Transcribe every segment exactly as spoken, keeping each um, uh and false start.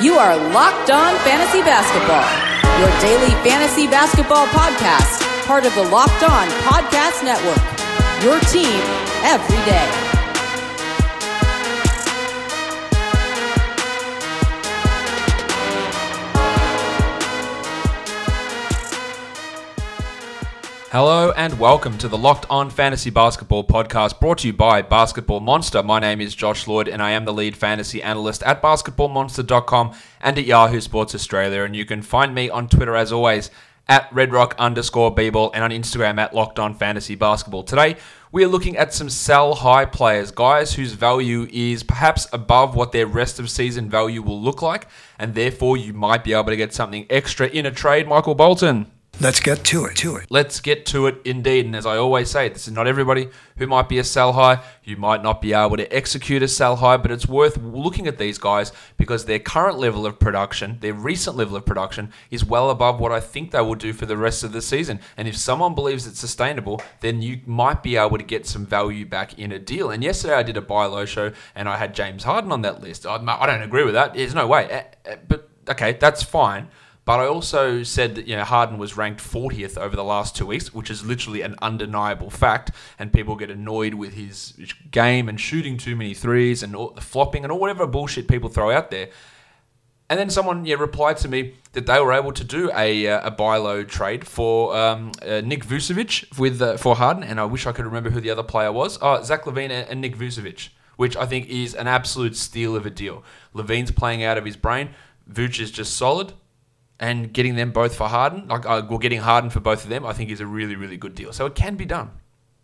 You are Locked On Fantasy Basketball, your daily fantasy basketball podcast, part of the Locked On Podcast Network, your team every day. Hello and welcome to the Locked On Fantasy Basketball podcast brought to you by Basketball Monster. My name is Josh Lloyd and I am the lead fantasy analyst at basketball monster dot com and at Yahoo Sports Australia. And you can find me on Twitter as always at redrock underscore bball and on Instagram at Locked On Fantasy Basketball. Today we are looking at some sell high players, guys whose value is perhaps above what their rest of season value will look like, and therefore you might be able to get something extra in a trade. Michael Bolton. Let's get to it, to it. Let's get to it indeed. And as I always say, this is not everybody who might be a sell high. You might not be able to execute a sell high, but it's worth looking at these guys because their current level of production, their recent level of production, is well above what I think they will do for the rest of the season. And if someone believes it's sustainable, then you might be able to get some value back in a deal. And yesterday I did a buy low show and I had James Harden on that list. I don't agree with that. There's no way. But okay, that's fine. But I also said that, you know, Harden was ranked fortieth over the last two weeks, which is literally an undeniable fact. And people get annoyed with his game and shooting too many threes and all the flopping and all whatever bullshit people throw out there. And then someone yeah, replied to me that they were able to do a uh, a buy low trade for um, uh, Nick Vucevic with uh, for Harden. And I wish I could remember who the other player was. Oh, Zach LaVine and, and Nick Vucevic, which I think is an absolute steal of a deal. LaVine's playing out of his brain. Vuce is just solid. And getting them both for Harden, like uh, well, getting Harden for both of them, I think is a really, really good deal. So it can be done.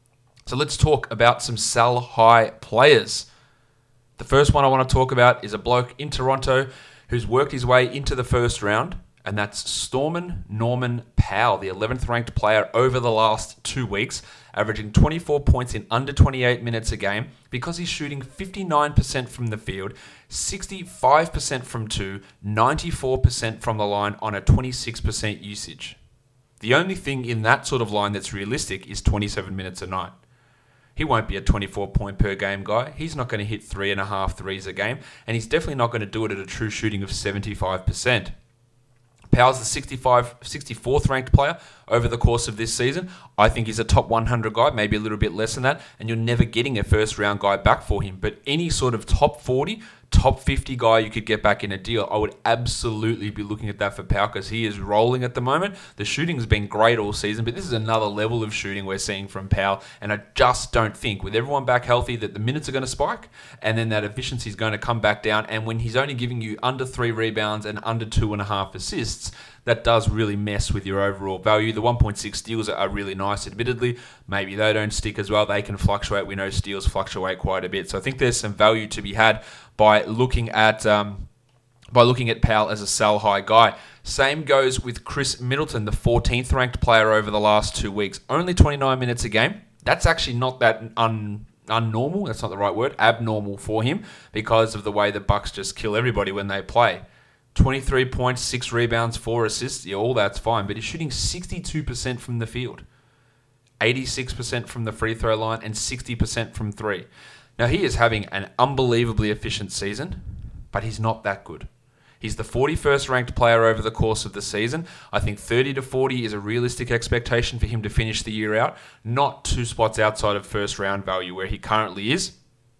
So let's talk about some sell high players. The first one I want to talk about is a bloke in Toronto who's worked his way into the first round, and that's Stormin Norman Powell, the eleventh ranked player over the last two weeks, averaging twenty-four points in under twenty-eight minutes a game because he's shooting fifty-nine percent from the field, sixty-five percent from two, ninety-four percent from the line on a twenty-six percent usage. The only thing in that sort of line that's realistic is twenty-seven minutes a night. He won't be a twenty-four point per game guy. He's not going to hit three and a half threes a game, and he's definitely not going to do it at a true shooting of seventy-five percent. Powell's the sixty-five, sixty-fourth ranked player over the course of this season. I think he's a top one hundred guy, maybe a little bit less than that, and you're never getting a first round guy back for him. But any sort of top forty, top fifty guy you could get back in a deal, I would absolutely be looking at that for Powell because he is rolling at the moment. The shooting's been great all season, but this is another level of shooting we're seeing from Powell, and I just don't think, with everyone back healthy, that the minutes are going to spike, and then that efficiency is going to come back down, and when he's only giving you under three rebounds and under two and a half assists, that does really mess with your overall value. The one point six steals are really nice, admittedly. Maybe they don't stick as well. They can fluctuate. We know steals fluctuate quite a bit. So I think there's some value to be had by looking at um, by looking at Powell as a sell high guy. Same goes with Chris Middleton, the fourteenth ranked player over the last two weeks. Only twenty-nine minutes a game. That's actually not that un... unnormal. That's not the right word. Abnormal for him because of the way the Bucks just kill everybody when they play. twenty-three points, six rebounds, four assists. Yeah, all that's fine. But he's shooting sixty-two percent from the field, eighty-six percent from the free throw line, and sixty percent from three. Now, he is having an unbelievably efficient season, but he's not that good. He's the forty-first ranked player over the course of the season. I think thirty to forty is a realistic expectation for him to finish the year out, not two spots outside of first round value where he currently is,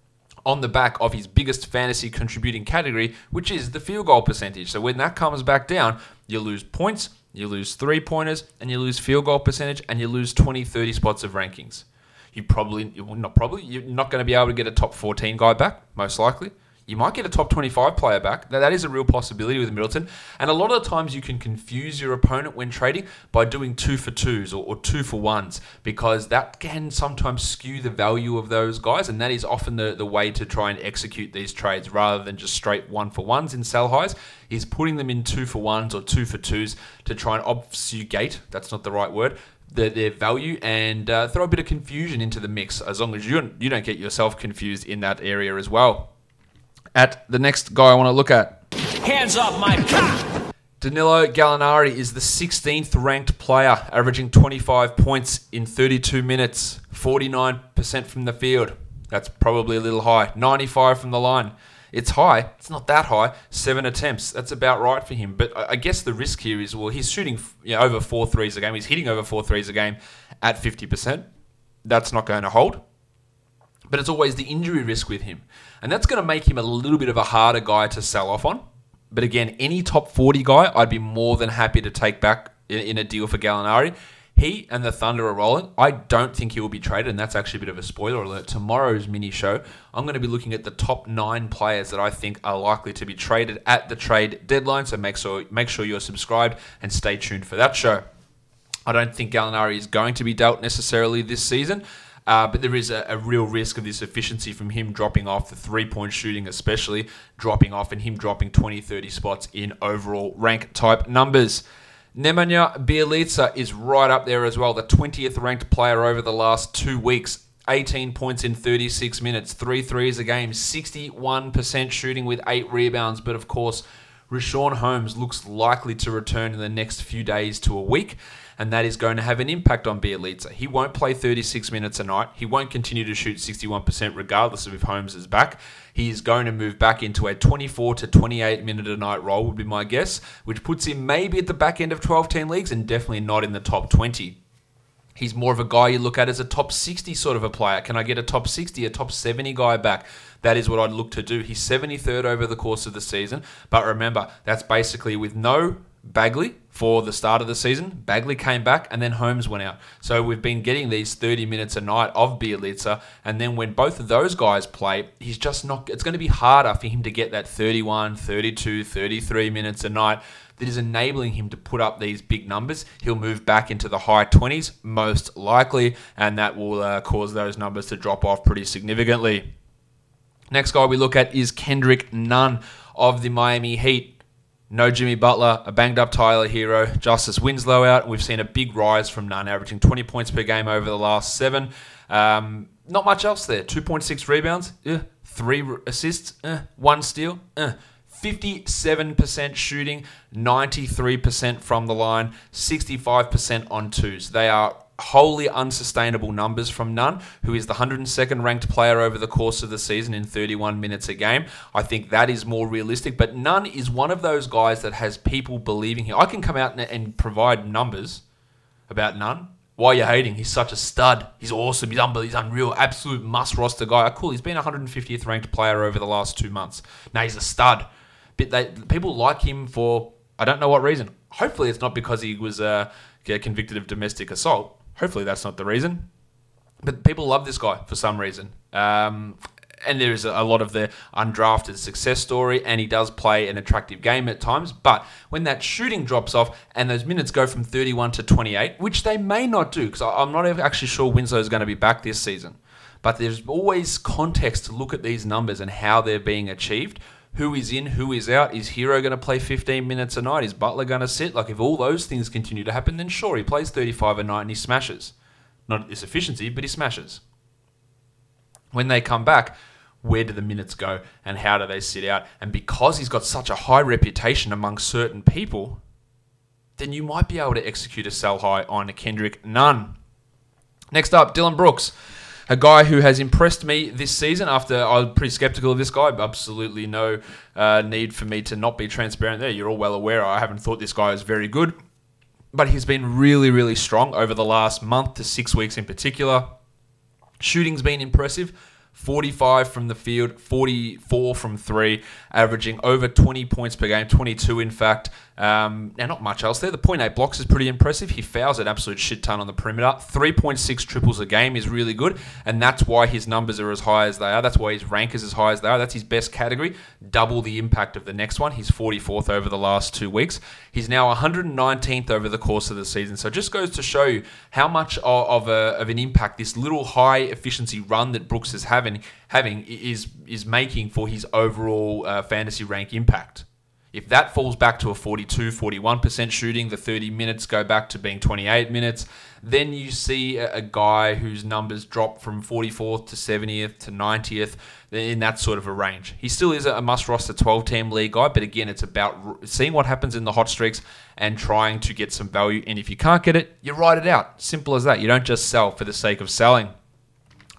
on the back of his biggest fantasy contributing category, which is the field goal percentage. So when that comes back down, you lose points, you lose three-pointers, and you lose field goal percentage, and you lose twenty, thirty spots of rankings. You probably, not probably, you're not going to be able to get a top fourteen guy back, most likely. You might get a top twenty-five player back. Now, that is a real possibility with Middleton. And a lot of the times you can confuse your opponent when trading by doing two for twos or, or two for ones, because that can sometimes skew the value of those guys. And that is often the, the way to try and execute these trades rather than just straight one for ones in sell highs, is putting them in two for ones or two for twos to try and obfuscate, that's not the right word, The, their value and uh, throw a bit of confusion into the mix, as long as you don't, you don't get yourself confused in that area as well. At the next guy I want to look at. Hands off my cock! Danilo Gallinari is the sixteenth ranked player, averaging twenty-five points in thirty-two minutes, forty-nine percent from the field. That's probably a little high. ninety-five from the line. It's high. It's not that high. Seven attempts. That's about right for him. But I guess the risk here is, well, he's shooting you know, over four threes a game. He's hitting over four threes a game at fifty percent. That's not going to hold. But it's always the injury risk with him. And that's going to make him a little bit of a harder guy to sell off on. But again, any top forty guy, I'd be more than happy to take back in, in a deal for Gallinari. He and the Thunder are rolling. I don't think he will be traded, and that's actually a bit of a spoiler alert. Tomorrow's mini show, I'm going to be looking at the top nine players that I think are likely to be traded at the trade deadline. So make sure make sure you're subscribed and stay tuned for that show. I don't think Gallinari is going to be dealt necessarily this season. Uh, but there is a, a real risk of this efficiency from him dropping off, the three-point shooting especially dropping off, and him dropping twenty, thirty spots in overall rank type numbers. Nemanja Bjelica is right up there as well, the twentieth ranked player over the last two weeks. eighteen points in thirty-six minutes, three threes a game, sixty-one percent shooting with eight rebounds. But of course, Richaun Holmes looks likely to return in the next few days to a week, and that is going to have an impact on Bjelica. He won't play thirty-six minutes a night. He won't continue to shoot sixty-one percent regardless of if Holmes is back. He is going to move back into a twenty-four to twenty-eight minute a night role, would be my guess, which puts him maybe at the back end of twelve-team leagues and definitely not in the top twenty. He's more of a guy you look at as a top sixty sort of a player. Can I get a top sixty, a top seventy guy back? That is what I'd look to do. He's seventy-third over the course of the season. But remember, that's basically with no Bagley for the start of the season. Bagley came back and then Holmes went out. So we've been getting these thirty minutes a night of Bjelica. And then when both of those guys play, he's just not, it's going to be harder for him to get that thirty-one, thirty-two, thirty-three minutes a night that is enabling him to put up these big numbers. He'll move back into the high twenties, most likely, and that will uh, cause those numbers to drop off pretty significantly. Next guy we look at is Kendrick Nunn of the Miami Heat. No Jimmy Butler, a banged-up Tyler Hero, Justice Winslow out. We've seen a big rise from Nunn, averaging twenty points per game over the last seven. Um, not much else there. two point six rebounds, eh. three assists, eh. one steal, eh. fifty-seven percent shooting, ninety-three percent from the line, sixty-five percent on twos. They are wholly unsustainable numbers from Nunn, who is the one hundred second ranked player over the course of the season in thirty-one minutes a game. I think that is more realistic, but Nunn is one of those guys that has people believing him. I can come out and, and provide numbers about Nunn. Why are you hating? He's such a stud. He's awesome. He's unbelievable. He's unreal. Absolute must-roster guy. Oh, cool. He's been one hundred fiftieth ranked player over the last two months. Now he's a stud. But they, people like him for, I don't know what reason. Hopefully it's not because he was uh, convicted of domestic assault. Hopefully that's not the reason. But people love this guy for some reason. Um, and there is a lot of the undrafted success story, and he does play an attractive game at times. But when that shooting drops off and those minutes go from thirty-one to twenty-eight, which they may not do, because I'm not actually sure Winslow is going to be back this season. But there's always context to look at these numbers and how they're being achieved. Who is in, who is out? Is Hero going to play fifteen minutes a night? Is Butler going to sit? Like, if all those things continue to happen, then sure, he plays thirty-five a night and he smashes. Not at this efficiency, but he smashes. When they come back, where do the minutes go and how do they sit out? And because he's got such a high reputation among certain people, then you might be able to execute a sell high on Kendrick Nunn. Next up, Dylan Brooks. A guy who has impressed me this season after I was pretty skeptical of this guy. Absolutely no uh, need for me to not be transparent there. You're all well aware I haven't thought this guy was very good. But he's been really, really strong over the last month to six weeks in particular. Shooting's been impressive. forty-five from the field, forty-four from three, averaging over twenty points per game, twenty-two in fact. Um, now, not much else there. The point eight blocks is pretty impressive. He fouls an absolute shit ton on the perimeter. three point six triples a game is really good, and that's why his numbers are as high as they are. That's why his rank is as high as they are. That's his best category. Double the impact of the next one. He's forty-fourth over the last two weeks. He's now one hundred nineteenth over the course of the season. So it just goes to show you how much of, of, a, of an impact this little high efficiency run that Brooks is having, having is, is making for his overall uh, fantasy rank impact. If that falls back to a forty-two, forty-one percent shooting, the thirty minutes go back to being twenty-eight minutes, then you see a, a guy whose numbers drop from forty-fourth to seventieth to ninetieth in that sort of a range. He still is a must-roster twelve-team league guy, but again, it's about seeing what happens in the hot streaks and trying to get some value. And if you can't get it, you ride it out. Simple as that. You don't just sell for the sake of selling.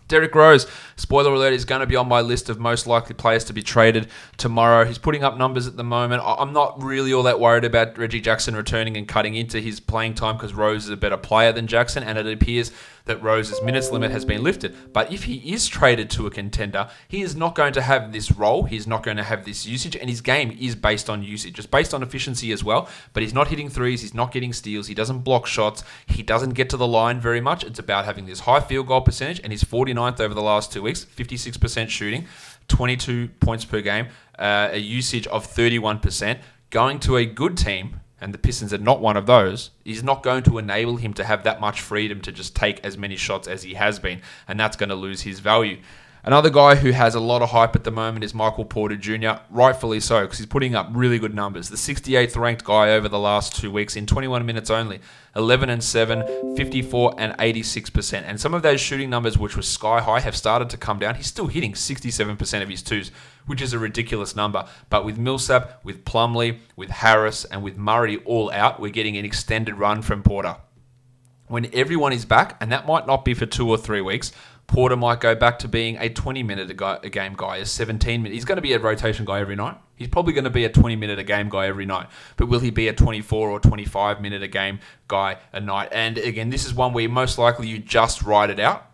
Derrick Rose, spoiler alert, is going to be on my list of most likely players to be traded tomorrow. He's putting up numbers at the moment. I'm not really all that worried about Reggie Jackson returning and cutting into his playing time because Rose is a better player than Jackson, and it appears that Rose's minutes limit has been lifted. But if he is traded to a contender, he is not going to have this role. He's not going to have this usage, and his game is based on usage. It's based on efficiency as well, but he's not hitting threes. He's not getting steals. He doesn't block shots. He doesn't get to the line very much. It's about having this high field goal percentage, and he's forty-ninth over the last two weeks, fifty-six percent shooting, twenty-two points per game, uh, a usage of thirty-one percent. Going to a good team, and the Pistons are not one of those, is not going to enable him to have that much freedom to just take as many shots as he has been, and that's going to lose his value. Another guy who has a lot of hype at the moment is Michael Porter Junior, rightfully so, because he's putting up really good numbers. The sixty-eighth ranked guy over the last two weeks in twenty-one minutes only, eleven and seven, fifty-four and eighty-six percent. And some of those shooting numbers, which were sky high, have started to come down. He's still hitting sixty-seven percent of his twos, which is a ridiculous number. But with Millsap, with Plumlee, with Harris, and with Murray all out, we're getting an extended run from Porter. When everyone is back, and that might not be for two or three weeks, Porter might go back to being a twenty-minute a game guy, a seventeen-minute. He's going to be a rotation guy every night. He's probably going to be a twenty-minute a game guy every night. But will he be a twenty-four or twenty-five-minute a game guy a night? And again, this is one where most likely you just ride it out.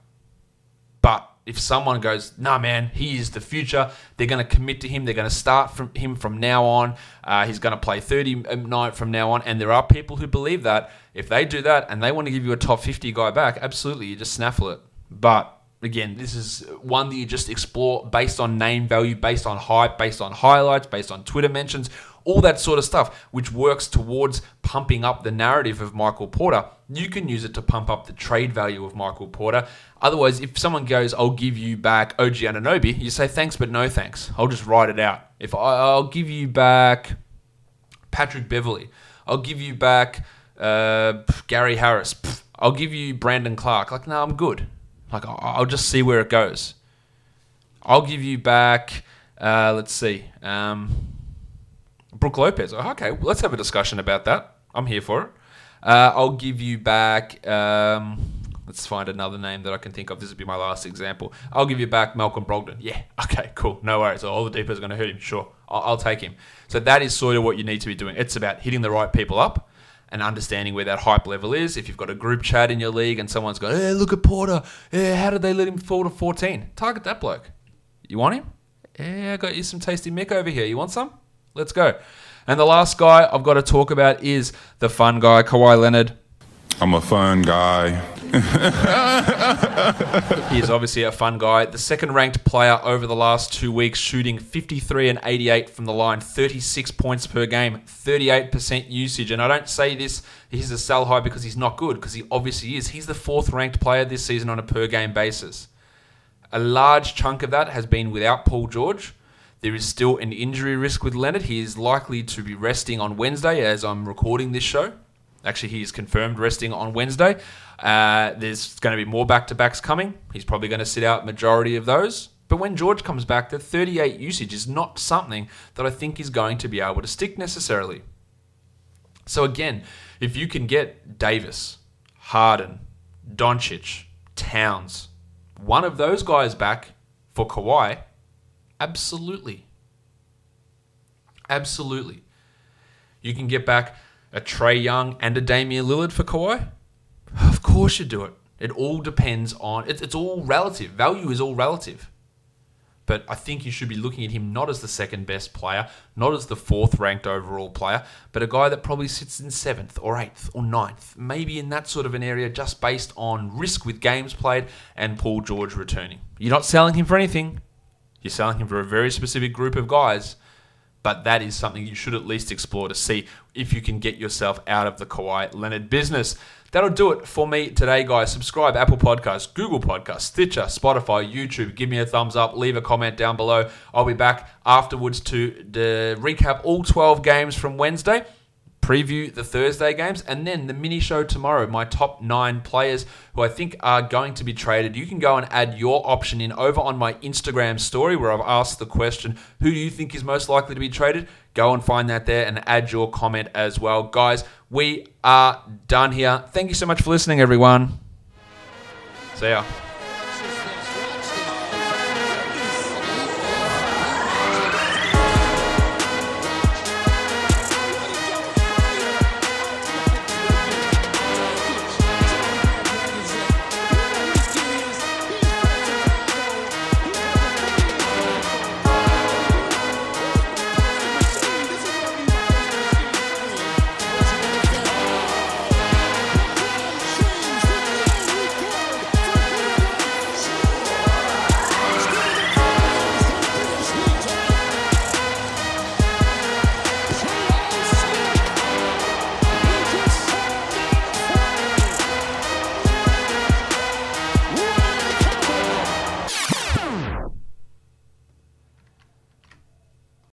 But if someone goes, nah, man, he is the future, they're going to commit to him. They're going to start from him from now on. Uh, he's going to play thirty a night from now on. And there are people who believe that. If they do that and they want to give you a top fifty guy back, absolutely, you just snaffle it. But again, this is one that you just explore based on name value, based on hype, based on highlights, based on Twitter mentions, all that sort of stuff, which works towards pumping up the narrative of Michael Porter. You can use it to pump up the trade value of Michael Porter. Otherwise, if someone goes, I'll give you back O G Anunoby, you say, thanks, but no thanks. I'll just write it out. If I, I'll give you back Patrick Beverley, I'll give you back uh, Gary Harris, I'll give you Brandon Clark. Like, no, I'm good. Like, I'll just see where it goes. I'll give you back, uh, let's see, um, Brook Lopez. Oh, okay, well, let's have a discussion about that. I'm here for it. Uh, I'll give you back, um, let's find another name that I can think of. This will be my last example. I'll give you back Malcolm Brogdon. Yeah, okay, cool. No worries. So Oladipo is going to hurt him. Sure, I'll, I'll take him. So that is sort of what you need to be doing. It's about hitting the right people up and understanding where that hype level is. If you've got a group chat in your league and someone's going, hey, look at Porter. Hey, how did they let him fall to fourteen? Target that bloke. You want him? Yeah, I got you some tasty Mick over here. You want some? Let's go. And the last guy I've got to talk about is the fun guy, Kawhi Leonard. I'm a fun guy. He is obviously a fun guy. The second-ranked player over the last two weeks, shooting fifty-three and eighty-eight from the line, thirty-six points per game, thirty-eight percent usage. And I don't say this, he's a sell high because he's not good, because he obviously is. He's the fourth-ranked player this season on a per-game basis. A large chunk of that has been without Paul George. There is still an injury risk with Leonard. He is likely to be resting on Wednesday as I'm recording this show. Actually, he is confirmed resting on Wednesday. Uh, there's going to be more back-to-backs coming. He's probably going to sit out majority of those. But when George comes back, the thirty-eight usage is not something that I think is going to be able to stick necessarily. So again, if you can get Davis, Harden, Doncic, Towns, one of those guys back for Kawhi, absolutely. Absolutely. You can get back a Trae Young and a Damian Lillard for Kawhi? Of course you do it. It all depends on... It's, it's all relative. Value is all relative. But I think you should be looking at him not as the second best player, not as the fourth ranked overall player, but a guy that probably sits in seventh or eighth or ninth, maybe in that sort of an area, just based on risk with games played and Paul George returning. You're not selling him for anything. You're selling him for a very specific group of guys. But that is something you should at least explore to see if you can get yourself out of the Kawhi Leonard business. That'll do it for me today, guys. Subscribe, Apple Podcasts, Google Podcasts, Stitcher, Spotify, YouTube. Give me a thumbs up. Leave a comment down below. I'll be back afterwards to, to recap all twelve games from Wednesday, preview the Thursday games, and then the mini show tomorrow, my top nine players who I think are going to be traded. You can go and add your option in over on my Instagram story where I've asked the question, who do you think is most likely to be traded? Go and find that there and add your comment as well. Guys, we are done here. Thank you so much for listening, everyone. See ya.